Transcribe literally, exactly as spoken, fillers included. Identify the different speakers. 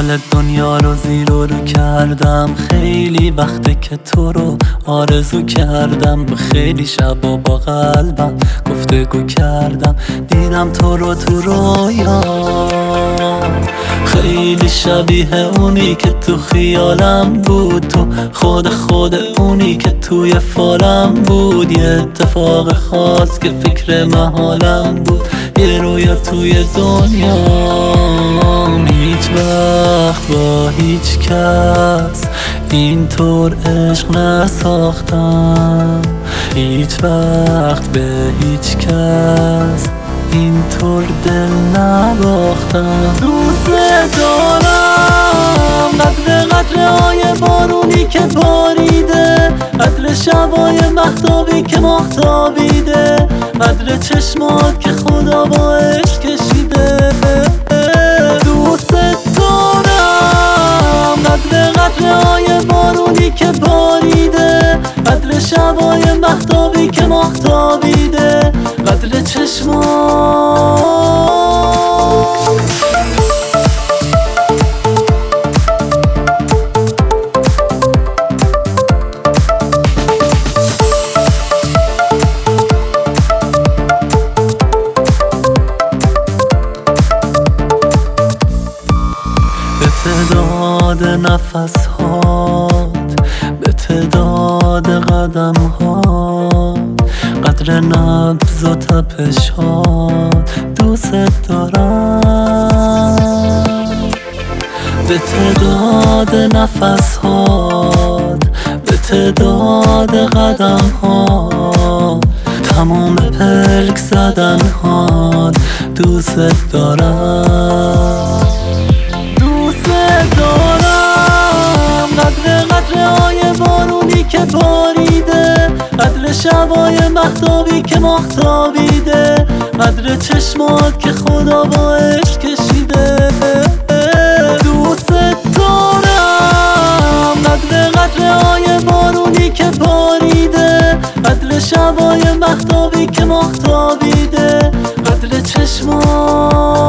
Speaker 1: حال دنیا رو زیر و رو کردم، خیلی وقته که تو رو آرزو کردم. خیلی شبا با قلبم گفتگو کردم، دیدم تو رو تو رویا. خیلی شبیه اونی که تو خیالم بود، تو خود خود اونی که توی فالم بود. یه اتفاق خاص که فکر محالم بود، یه رویا توی دنیا. هیچ وقت با هیچ کس اینطور عشق نساختم، هیچ وقت به هیچ کس اینطور دل نباختم. دوست دارم قدر قدر های بارونی که باریده، قدر شبای مهتابی که ماهتابیده، قدر چشمات که خدا با عشق کشیده. دوست دارم قدر قدر های بارونی که باریده، قدر شبای مهتابی که ماهتابیده، قدر چشمات. به تعداد نفس هات، به تعداد قدم هات، قدر نبض و تپش هات دوست دارم. به تعداد نفس هات، به تعداد قدم هات، تمام پلک زدن هات دوست دارم. دارم قدر قدر های بارونی که باریده، قدر شبای مهتابی که ماهتابیده، قدر چشمات که خدا با عشق کشیده. دوست دارم قدر قدر های بارونی که باریده، قدر شبای مهتابی که ماهتابیده، قدر چشمات.